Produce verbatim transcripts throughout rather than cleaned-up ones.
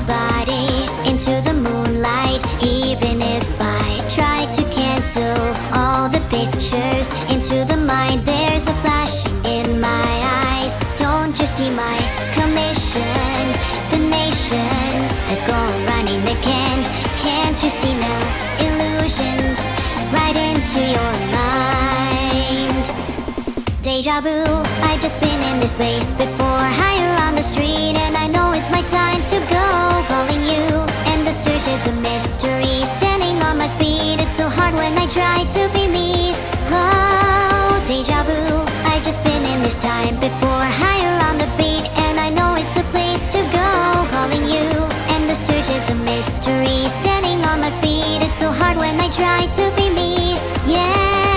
body into the moonlight. Even if I try to cancel all the pictures into the mind, there's a flashing in my eyes. Don't you see my commission? The nation has gone running again. Can't you see now? Illusions right into your mind. Deja vu, I just been in this place before. Higher on the street and I know it's my time to go. Calling you and the search is a mystery. Standing on my feet, it's so hard when I try to be me. Oh, deja vu, I just been in this time before. Higher on the beat and I know it's a place to go. Calling you and the search is a mystery. Standing on my feet, it's so hard when I try to be me. Yeah.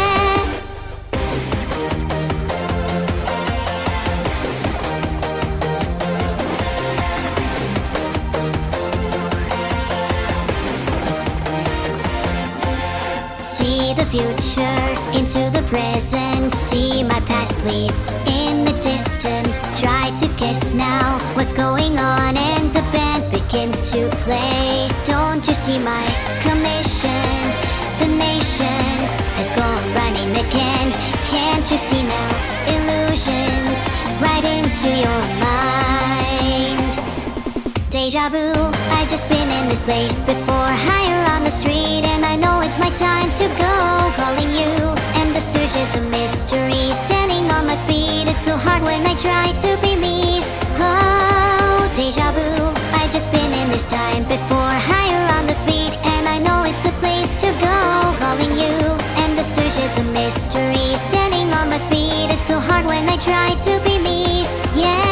The future into the present. See my past leads in the distance. Try to guess now what's going on and the band begins to play. Don't you see my commission? The nation has gone running again. Can't you see now? Illusions right into your mind. Deja vu, I just been in this place before. Higher on the street and I know it's my time to go. Calling you and the search is a mystery. Standing on my feet, it's so hard when I try to be me. Oh, deja vu, I just been in this time before. Higher on the beat and I know it's a place to go. Calling you and the search is a mystery. Standing on my feet, it's so hard when I try to be me. Yeah.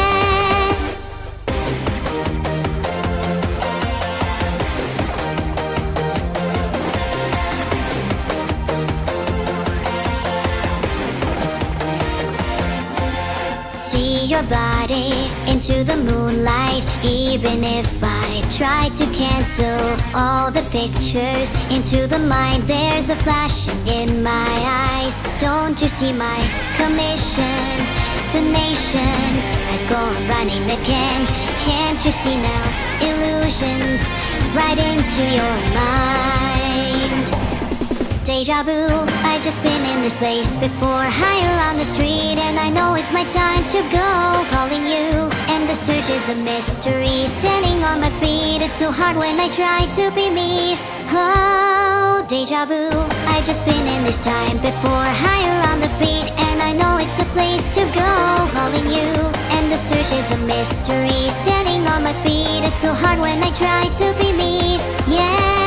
Your body into the moonlight. Even if I try to cancel all the pictures into the mind, there's a flashing in my eyes. Don't you see my commission? The nation has gone running again. Can't you see now? Illusions right into your mind. Deja vu, I just been in this place before. Higher on the street and I know it's my time to go. Calling you and the search is a mystery. Standing on my feet, it's so hard when I try to be me. Oh, deja vu, I just been in this time before. Higher on the beat and I know it's a place to go. Calling you and the search is a mystery. Standing on my feet, it's so hard when I try to be me. Yeah.